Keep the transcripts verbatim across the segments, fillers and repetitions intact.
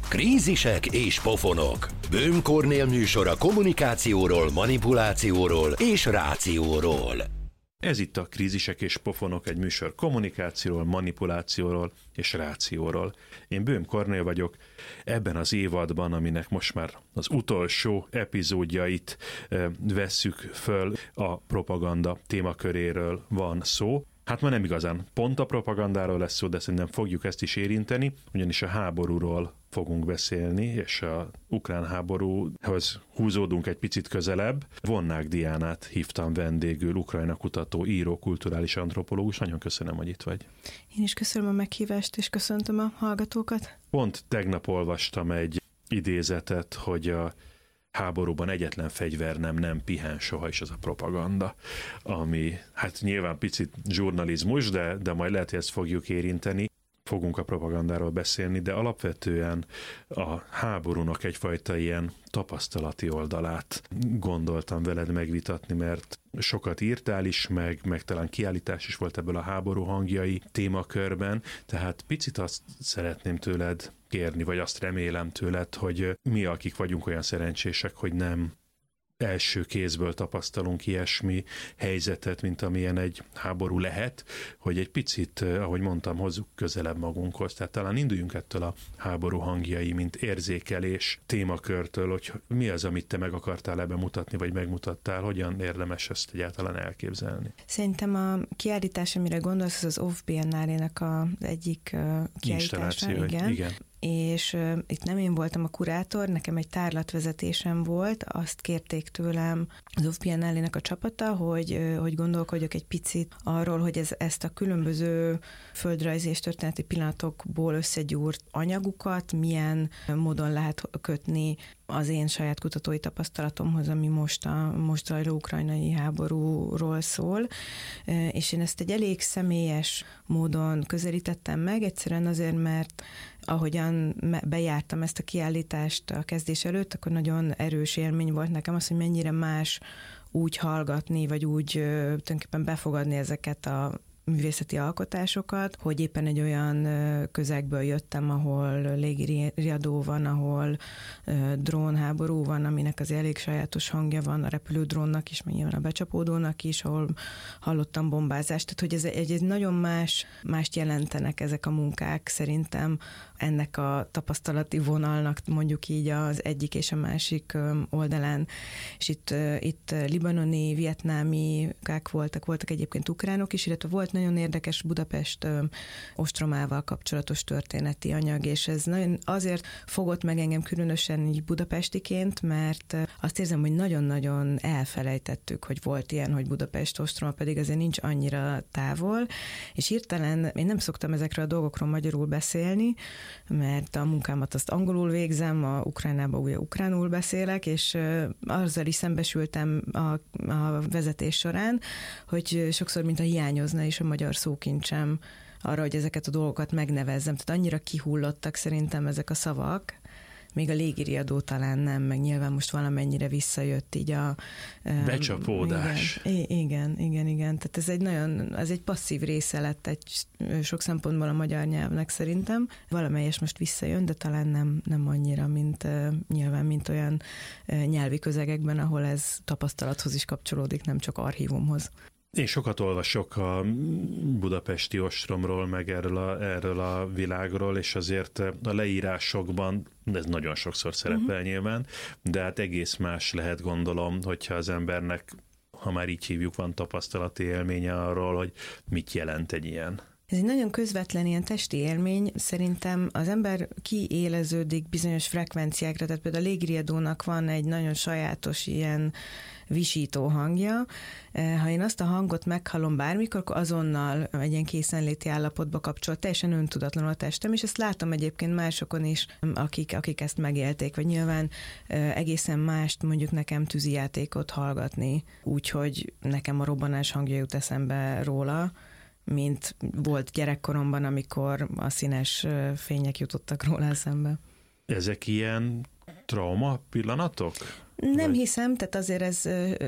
Krízisek és pofonok. Böhm Kornél műsora kommunikációról, manipulációról és rációról. Ez itt a Krízisek és pofonok, egy műsor kommunikációról, manipulációról és rációról. Én Böhm Kornél vagyok. Ebben az évadban, aminek most már az utolsó epizódjait e, vesszük föl, a propaganda témaköréről van szó. Hát ma nem igazán pont a propagandáról lesz szó, de szerintem fogjuk ezt is érinteni, ugyanis a háborúról fogunk beszélni, és az ukrán háborúhoz húzódunk egy picit közelebb. Vonnák Diánát hívtam vendégül, Ukrajna kutató, író, kulturális antropológus. Nagyon köszönöm, hogy itt vagy. Én is köszönöm a meghívást, és köszöntöm a hallgatókat. Pont tegnap olvastam egy idézetet, hogy a háborúban egyetlen fegyver nem, nem pihen soha, is az a propaganda, ami hát nyilván picit zsurnalizmus, de, de majd lehet, hogy ezt fogjuk érinteni. Fogunk a propagandáról beszélni, de alapvetően a háborúnak egyfajta ilyen tapasztalati oldalát gondoltam veled megvitatni, mert sokat írtál is, meg, meg talán kiállítás is volt ebből a háború hangjai témakörben, tehát picit azt szeretném tőled kérni, vagy azt remélem tőled, hogy mi, akik vagyunk olyan szerencsések, hogy nem első kézből tapasztalunk ilyesmi helyzetet, mint amilyen egy háború lehet, hogy egy picit, ahogy mondtam, hozzuk közelebb magunkhoz. Tehát talán induljunk ettől a háború hangjai, mint érzékelés témakörtől, hogy mi az, amit te meg akartál ebben mutatni, vagy megmutattál, hogyan érdemes ezt egyáltalán elképzelni. Szerintem a kiállítás, amire gondolsz, az az Off Biennálének az egyik uh, kiállítása. Igen. igen. És uh, itt nem én voltam a kurátor, nekem egy tárlatvezetésem volt, azt kérték tőlem az Off Biennálének a csapata, hogy, uh, hogy gondolkodjak egy picit arról, hogy ez, ezt a különböző földrajzi és történeti pillanatokból összegyúrt anyagukat milyen módon lehet kötni az én saját kutatói tapasztalatomhoz, ami most a most zajló ukrajnai háborúról szól, és én ezt egy elég személyes módon közelítettem meg, egyszerűen azért, mert ahogyan bejártam ezt a kiállítást a kezdés előtt, akkor nagyon erős élmény volt nekem az, hogy mennyire más úgy hallgatni, vagy úgy tulajdonképpen befogadni ezeket a művészeti alkotásokat, hogy éppen egy olyan közegből jöttem, ahol légiriadó van, ahol drónháború van, aminek az elég sajátos hangja van, a repülődrónnak is, meg nyilván a becsapódónak is, ahol hallottam bombázást, tehát hogy ez egy, egy nagyon más, mást jelentenek ezek a munkák szerintem ennek a tapasztalati vonalnak mondjuk így az egyik és a másik oldalán. És itt, itt libanoni, vietnámi munkák voltak, voltak egyébként ukránok is, illetve volt nagyon érdekes Budapest ö, ostromával kapcsolatos történeti anyag, és ez nagyon azért fogott meg engem különösen így budapestiként, mert azt érzem, hogy nagyon-nagyon elfelejtettük, hogy volt ilyen, hogy Budapest ostroma, pedig azért nincs annyira távol, és hirtelen én nem szoktam ezekről a dolgokról magyarul beszélni, mert a munkámat azt angolul végzem, a Ukrajnában ugye ukránul beszélek, és ö, azzal is szembesültem a, a vezetés során, hogy sokszor mint a hiányozna is a magyar szókincsem arra, hogy ezeket a dolgokat megnevezzem. Tehát annyira kihullottak szerintem ezek a szavak, még a légiriadó talán nem, meg nyilván most valamennyire visszajött így a... Becsapódás. Igen, igen, igen, igen. Tehát ez egy nagyon, ez egy passzív része lett egy sok szempontból a magyar nyelvnek szerintem. Valamelyes most visszajön, de talán nem, nem annyira, mint uh, nyilván, mint olyan uh, nyelvi közegekben, ahol ez tapasztalathoz is kapcsolódik, nem csak archívumhoz. Én sokat olvasok a budapesti ostromról, meg erről a, erről a világról, és azért a leírásokban, ez nagyon sokszor szerepel uh-huh. nyilván, de hát egész más lehet, gondolom, hogyha az embernek, ha már így hívjuk, van tapasztalati élménye arról, hogy mit jelent egy ilyen. Ez egy nagyon közvetlen ilyen testi élmény. Szerintem az ember kiéleződik bizonyos frekvenciákra, tehát például a légiriadónak van egy nagyon sajátos ilyen visító hangja. Ha én azt a hangot meghallom bármikor, akkor azonnal egy ilyen készenléti állapotba kapcsol, teljesen öntudatlanul a testem, és ezt látom egyébként másokon is, akik, akik ezt megélték, vagy nyilván egészen mást mondjuk nekem tűzijátékot hallgatni, úgyhogy nekem a robbanás hangja jut eszembe róla, mint volt gyerekkoromban, amikor a színes fények jutottak róla eszembe. Ezek ilyen trauma pillanatok? Nem Vagy? hiszem, tehát azért ez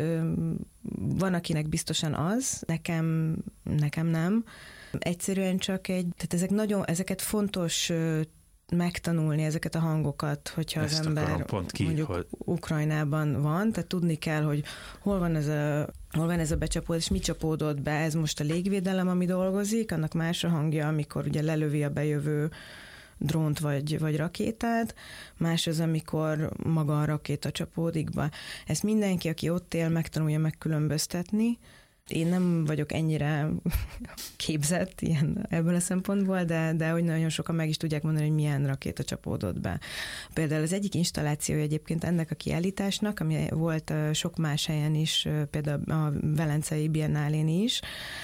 van, akinek biztosan az, nekem, nekem nem. Egyszerűen csak egy, tehát ezek nagyon, ezeket fontos megtanulni ezeket a hangokat, hogyha Ezt az ember ki, mondjuk hogy... Ukrajnában van, tehát tudni kell, hogy hol van ez a, hol van ez a becsapódás, mi csapódott be, ez most a légvédelem, ami dolgozik, annak más a hangja, amikor ugye lelövi a bejövő drónt vagy, vagy rakétát, más az, amikor maga a rakéta csapódik be. Ezt mindenki, aki ott él, megtanulja megkülönböztetni. Én nem vagyok ennyire képzett ilyen ebből a szempontból, de, de hogy nagyon sokan meg is tudják mondani, hogy milyen rakéta csapódott be. Például az egyik installációja egyébként ennek a kiállításnak, ami volt sok más helyen is, például a Velencei Biennálén is,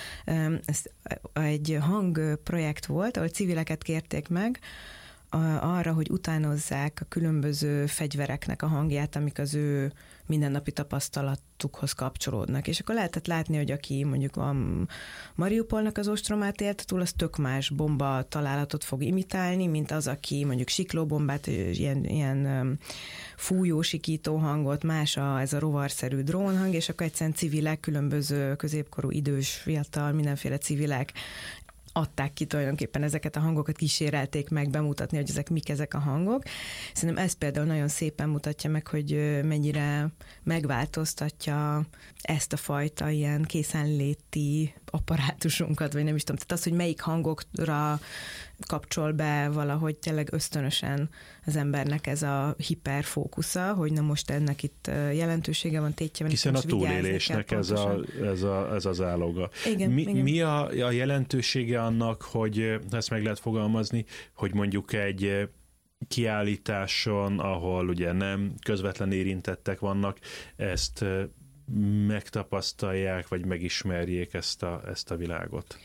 ez egy hangprojekt volt, ahol civileket kérték meg arra, hogy utánozzák a különböző fegyvereknek a hangját, amik az ő mindennapi tapasztalatukhoz kapcsolódnak. És akkor lehetett látni, hogy aki mondjuk a Mariupolnak az ostromát élt túl, az tök más bomba találatot fog imitálni, mint az, aki mondjuk siklóbombát, ilyen, ilyen fújó, sikító hangot, más a, ez a rovarszerű drónhang, és akkor egyszerűen civilek, különböző középkorú, idős, fiatal, mindenféle civilek adták ki tulajdonképpen ezeket a hangokat, kísérelték meg bemutatni, hogy ezek mik ezek a hangok. Szerintem ez például nagyon szépen mutatja meg, hogy mennyire megváltoztatja ezt a fajta ilyen készenléti apparátusunkat, vagy nem is tudom. Tehát az, hogy melyik hangokra kapcsol be valahogy tényleg ösztönösen az embernek ez a hiperfókusza, hogy na most ennek itt jelentősége van, tétje van. Hiszen a túlélésnek ez, a, ez, a, ez az áloga. Igen, mi, igen. mi a, a jelentősége annak, hogy ezt meg lehet fogalmazni, hogy mondjuk egy kiállításon, ahol ugye nem közvetlen érintettek vannak, ezt megtapasztalják, vagy megismerjék ezt a, ezt a világot?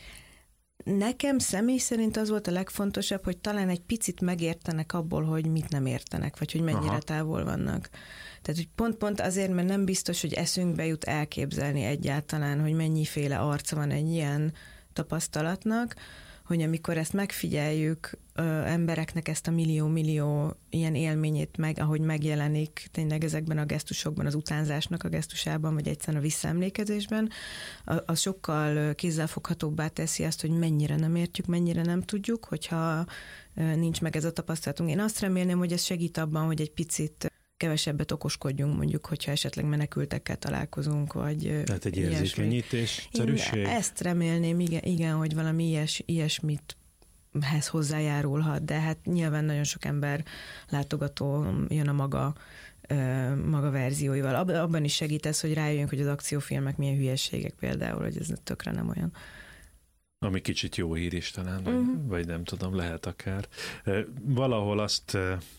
Nekem személy szerint az volt a legfontosabb, hogy talán egy picit megértenek abból, hogy mit nem értenek, vagy hogy mennyire Aha. távol vannak. Tehát, hogy pont-pont azért, mert nem biztos, hogy eszünkbe jut elképzelni egyáltalán, hogy mennyiféle arca van egy ilyen tapasztalatnak, hogy amikor ezt megfigyeljük, ö, embereknek ezt a millió-millió ilyen élményét meg, ahogy megjelenik tényleg ezekben a gesztusokban, az utánzásnak a gesztusában, vagy egyszerűen a visszaemlékezésben, az sokkal kézzelfoghatóbbá teszi azt, hogy mennyire nem értjük, mennyire nem tudjuk, hogyha nincs meg ez a tapasztalatunk. Én azt remélném, hogy ez segít abban, hogy egy picit kevesebbet okoskodjunk, mondjuk, hogyha esetleg menekültekkel találkozunk, vagy tehát egy érzékenyítésszerűség? Ezt remélném, igen, igen, hogy valami ilyes, ilyesmit hez hozzájárulhat, de hát nyilván nagyon sok ember látogató jön a maga, maga verzióival. Abban is segít ez, hogy rájöjjünk, hogy az akciófilmek milyen hülyeségek például, hogy ez tökre nem olyan. Ami kicsit jó hír is talán, uh-huh. vagy, vagy nem tudom, lehet akár. Valahol azt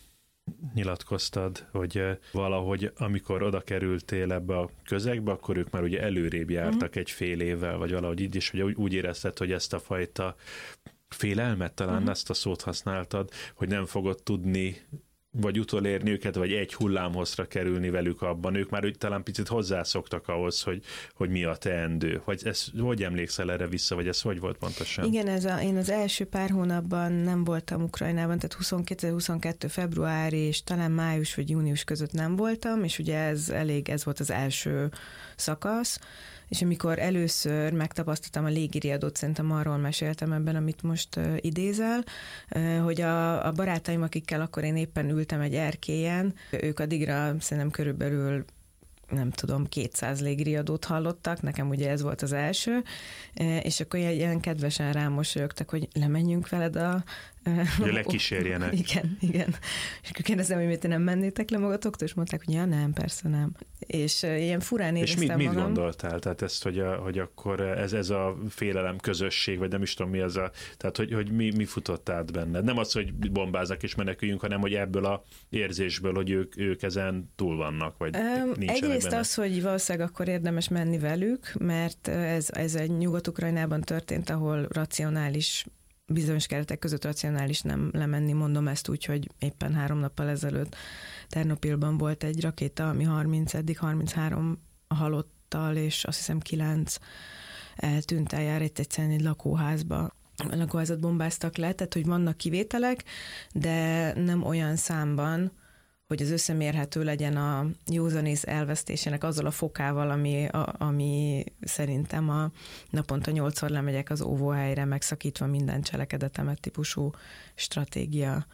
nyilatkoztad, hogy valahogy amikor oda kerültél ebbe a közegbe, akkor ők már ugye előrébb jártak uh-huh. egy fél évvel, vagy valahogy így is, hogy úgy érezted, hogy ezt a fajta félelmet, talán uh-huh. ezt a szót használtad, hogy nem fogod tudni vagy utolérni őket, vagy egy hullámhozra kerülni velük abban. Ők már úgy talán picit hozzászoktak ahhoz, hogy, hogy mi a teendő. Vagy ez, hogy emlékszel erre vissza, vagy ez hogy volt pontosan? Igen, ez a, én az első pár hónapban nem voltam Ukrajnában, tehát kétezer-huszonkettő február és talán május vagy június között nem voltam, és ugye ez elég, ez volt az első szakasz, és amikor először megtapasztaltam a légiriadót, szerintem arról meséltem ebben, amit most uh, idézel, uh, hogy a, a barátaim, akikkel akkor én éppen ültem egy erkélyen, ők addigra szerintem körülbelül nem tudom, kétszáz légiriadót hallottak, nekem ugye ez volt az első, és akkor ilyen kedvesen rám mosolyogtak, hogy lemenjünk veled a... Hogy lekísérjenek. Igen, igen. És akkor kérdezem, hogy miért nem mennétek le magatoktól, és mondták, hogy ja, nem, persze nem. És ilyen furán éreztem magam. És mit, mit gondoltál? Tehát ezt, hogy, a, hogy akkor ez, ez a félelem közösség, vagy nem is tudom mi az a... Tehát, hogy, hogy mi, mi futott át benned? Nem az, hogy bombáznak és meneküljünk, hanem, hogy ebből a érzésből, hogy ők, ők ezen túl vannak, vagy um, egyrészt benne. Az, hogy valószínűleg akkor érdemes menni velük, mert ez, ez egy Nyugat-Ukrajnában történt, ahol racionális, bizonyos keretek között racionális nem lemenni, mondom ezt úgy, hogy éppen három nappal ezelőtt Ternopilban volt egy rakéta, ami harminc, eddig harminchárom halottal, és azt hiszem kilenc eltűnt eljár itt egyszerűen egy lakóházba. A lakóházat bombáztak le, tehát hogy vannak kivételek, de nem olyan számban, hogy az összemérhető legyen a józanész elvesztésének azzal a fokával, ami, a, ami szerintem a naponta nyolcszor lemegyek az óvóhelyre, megszakítva minden cselekedetemet típusú stratégia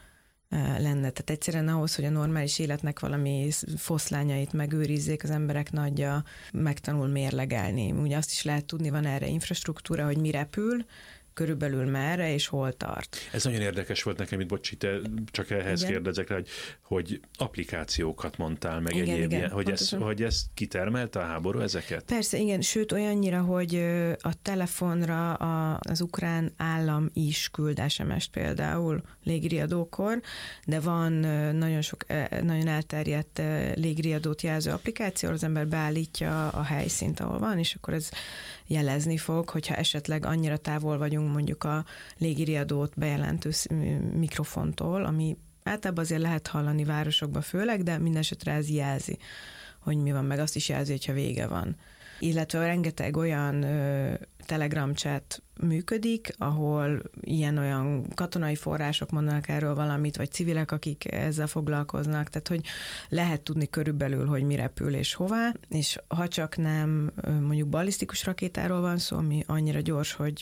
lenne. Tehát egyszerűen ahhoz, hogy a normális életnek valami foszlányait megőrizzék, az emberek nagyja megtanul mérlegelni. Ugye azt is lehet tudni, van erre infrastruktúra, hogy mi repül, körülbelül merre és hol tart. Ez nagyon érdekes volt nekem, itt bocsi, te csak ehhez igen. kérdezek rá, hogy, hogy applikációkat mondtál meg igen, egyéb, igen, hogy, ez, hogy ezt kitermelte a háború ezeket? Persze, igen, sőt olyannyira, hogy a telefonra a, az ukrán állam is küld es em est például légiriadókor, de van nagyon sok, nagyon elterjedt légiriadót jelző applikáció, az ember beállítja a helyszínt, ahol van, és akkor ez jelezni fog, hogyha esetleg annyira távol vagyunk mondjuk a légiriadót bejelentő mikrofontól, ami általában azért lehet hallani városokban főleg, de minden esetre ez jelzi, hogy mi van, meg azt is jelzi, hogyha vége van. Illetve rengeteg olyan ö, Telegram chat működik, ahol ilyen-olyan katonai források mondanak erről valamit, vagy civilek, akik ezzel foglalkoznak, tehát hogy lehet tudni körülbelül, hogy mi repül és hová, és ha csak nem mondjuk ballisztikus rakétáról van szó, ami annyira gyors, hogy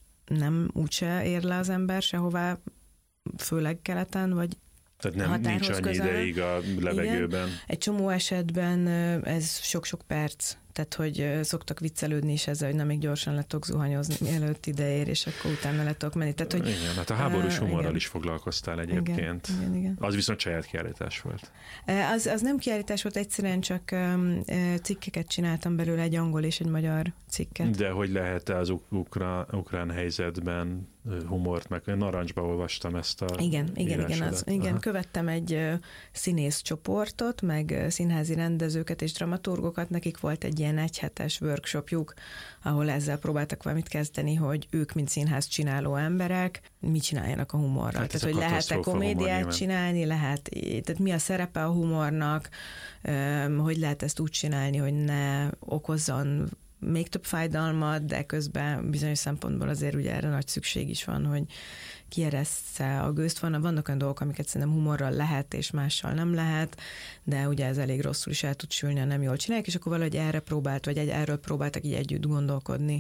nem úgyse ér le az ember sehová, főleg keleten, vagy tehát nem, nincs annyi közel. Ideig a levegőben. Igen. Egy csomó esetben ez sok-sok perc, tehát hogy szoktak viccelődni is ezzel, hogy nem még gyorsan le tudok zuhanyozni, mielőtt ideér, és akkor utána le tudok menni. Tehát, hogy, igen, hát a háborús humorral igen. is foglalkoztál egyébként. Igen, igen, igen. Az viszont saját kiállítás volt. Az, az nem kiállítás volt, egyszerűen csak cikkeket csináltam belőle, egy angol és egy magyar cikket. De hogy lehet-e az ukrán, ukrán helyzetben humort, meg narancsba olvastam ezt a Igen, igen, igen, az, igen. Követtem egy színész csoportot, meg színházi rendezőket és dramaturgokat, nekik volt egy ilyen egyhetes workshopjuk, ahol ezzel próbáltak valamit kezdeni, hogy ők, mint színház csináló emberek, mit csináljanak a humorral. Hát tehát, hogy lehet-e komédiát humor, csinálni, lehet, tehát mi a szerepe a humornak, hogy lehet ezt úgy csinálni, hogy ne okozzon még több fájdalmat, de közben bizonyos szempontból azért ugye erre nagy szükség is van, hogy kieresztse a gőzt. Van, vannak olyan dolgok, amiket szerintem humorral lehet, és mással nem lehet, de ugye ez elég rosszul is el tud sülni, ha nem jól csinálják, és akkor valahogy erre próbált, vagy egy, erről próbáltak így együtt gondolkodni.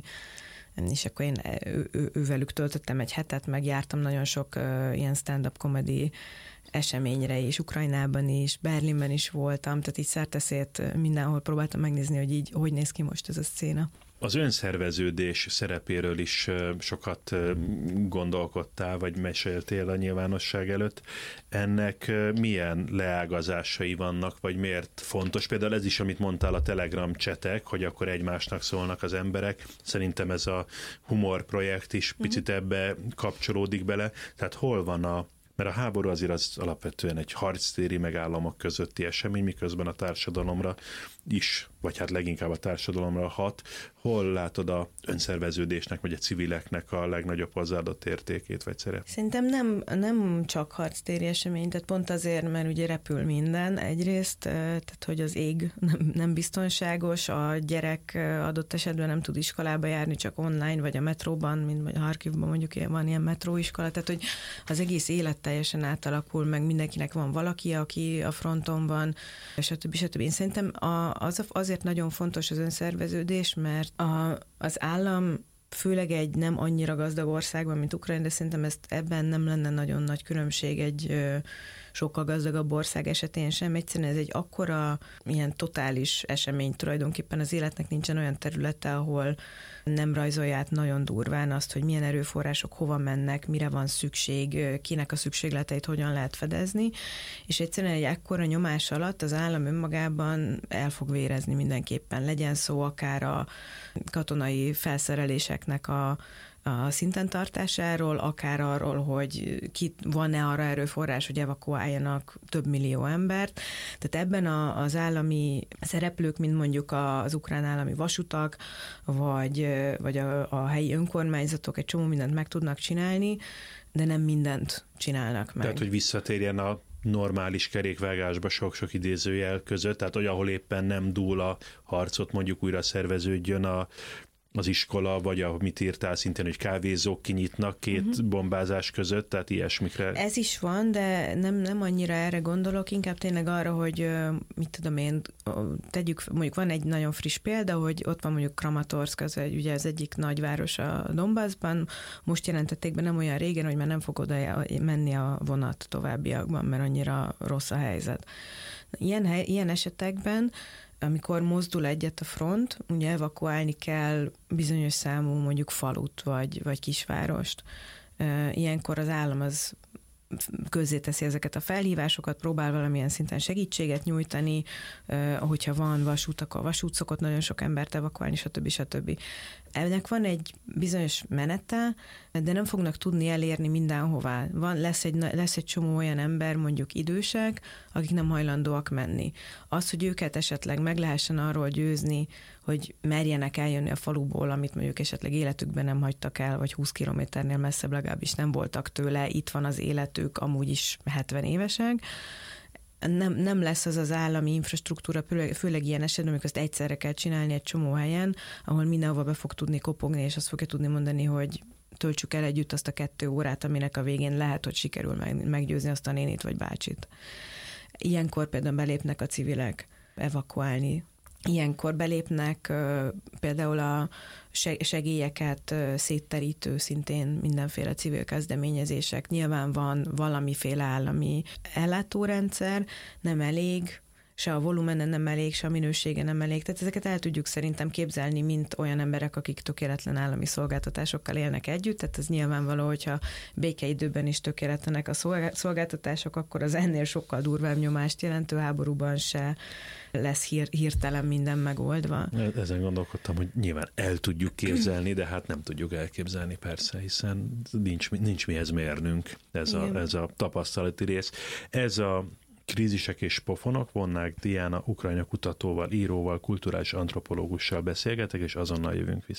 És akkor én ő, ő, ővelük töltöttem egy hetet, meg jártam nagyon sok uh, ilyen stand-up comedy eseményre is, Ukrajnában is, Berlinben is voltam, tehát így szerteszét mindenhol próbáltam megnézni, hogy így hogy néz ki most ez a szcéna. Az önszerveződés szerepéről is sokat gondolkodtál, vagy meséltél a nyilvánosság előtt. Ennek milyen leágazásai vannak, vagy miért fontos? Például ez is, amit mondtál, a Telegram csetek, hogy akkor egymásnak szólnak az emberek. Szerintem ez a humor projekt is picit ebbe kapcsolódik bele. Tehát hol van a Mert a háború azért az alapvetően egy harctéri meg államok közötti esemény, miközben a társadalomra is, vagy hát leginkább a társadalomra hat. Hol látod a önszerveződésnek, vagy a civileknek a legnagyobb hozzáadott értékét, vagy szerep? Szerintem nem, nem csak harctéri esemény, tehát pont azért, mert ugye repül minden egyrészt, tehát hogy az ég nem, nem biztonságos, a gyerek adott esetben nem tud iskolába járni, csak online, vagy a metróban, mint vagy Harkivban mondjuk van ilyen metróiskola, tehát hogy az egész élet teljesen átalakul, meg mindenkinek van valaki, aki a fronton van, stb. stb. Én szerintem a, az, azért nagyon fontos az önszerveződés, mert a, az állam főleg egy nem annyira gazdag országban, mint Ukrajna, de szerintem ezt ebben nem lenne nagyon nagy különbség egy ö, sokkal gazdagabb ország esetén sem. Egyszerűen ez egy akkora ilyen totális esemény tulajdonképpen az életnek nincsen olyan területe, ahol nem rajzolja át nagyon durván azt, hogy milyen erőforrások hova mennek, mire van szükség, kinek a szükségleteit hogyan lehet fedezni, és egyszerűen egy ekkora nyomás alatt az állam önmagában el fog vérezni mindenképpen. Legyen szó akár a katonai felszereléseknek a a szinten tartásáról, akár arról, hogy ki, van-e arra erőforrás, hogy evakuáljanak több millió embert. Tehát ebben a, az állami szereplők, mint mondjuk az ukrán állami vasutak, vagy, vagy a, a helyi önkormányzatok egy csomó mindent meg tudnak csinálni, de nem mindent csinálnak meg. Tehát, hogy visszatérjen a normális kerékvágásba sok-sok idézőjel között, tehát hogy ahol éppen nem dúl a harcot, mondjuk újra szerveződjön a az iskola, vagy amit írtál szintén, hogy kávézók kinyitnak két uh-huh. bombázás között, tehát ilyesmikre. Ez is van, de nem, nem annyira erre gondolok, inkább tényleg arra, hogy mit tudom én, tegyük, mondjuk van egy nagyon friss példa, hogy ott van mondjuk Kramatorszk, az ugye az egyik nagyváros a Donbassban, most jelentették be nem olyan régen, hogy már nem fog oda menni a vonat továbbiakban, mert annyira rossz a helyzet. Ilyen, hely, ilyen esetekben amikor mozdul egyet a front, ugye evakuálni kell bizonyos számú mondjuk falut vagy, vagy kisvárost. Ilyenkor az állam az közzéteszi ezeket a felhívásokat, próbál valamilyen szinten segítséget nyújtani, hogyha van vasút, akkor vasút szokott nagyon sok embert evakuálni, stb. stb. Ennek van egy bizonyos menete, de nem fognak tudni elérni mindenhová. Van, lesz, egy, lesz egy csomó olyan ember, mondjuk idősek, akik nem hajlandóak menni. Az, hogy őket esetleg meg lehessen arról győzni, hogy merjenek eljönni a faluból, amit mondjuk esetleg életükben nem hagytak el, vagy húsz kilométernél messzebb legalábbis nem voltak tőle, itt van az életük, amúgy is hetven évesek, Nem, nem lesz az az állami infrastruktúra, főleg ilyen esetben, amikor ezt egyszerre kell csinálni egy csomó helyen, ahol mindenhova be fog tudni kopogni, és azt fogja tudni mondani, hogy töltsük el együtt azt a kettő órát, aminek a végén lehet, hogy sikerül meggyőzni azt a nénit vagy bácsit. Ilyenkor például belépnek a civilek evakuálni. Ilyenkor belépnek például a segélyeket szétterítő szintén mindenféle civil kezdeményezések. Nyilván van valamiféle állami ellátórendszer, nem elég, se a volumene nem elég, se a minősége nem elég. Tehát ezeket el tudjuk szerintem képzelni, mint olyan emberek, akik tökéletlen állami szolgáltatásokkal élnek együtt. Tehát ez nyilvánvaló, hogyha békeidőben is tökéletlenek a szolgáltatások, akkor az ennél sokkal durvább nyomást jelentő háborúban se lesz hír, hirtelen minden megoldva. Ezen gondolkodtam, hogy nyilván el tudjuk képzelni, de hát nem tudjuk elképzelni persze, hiszen nincs, nincs mihez mérnünk ez a, ez a tapasztalati rész. Ez a Krízisek és pofonok, Vonnák Diana, Ukrajna kutatóval, íróval, kulturális antropológussal beszélgetek, és azonnal jövünk vissza.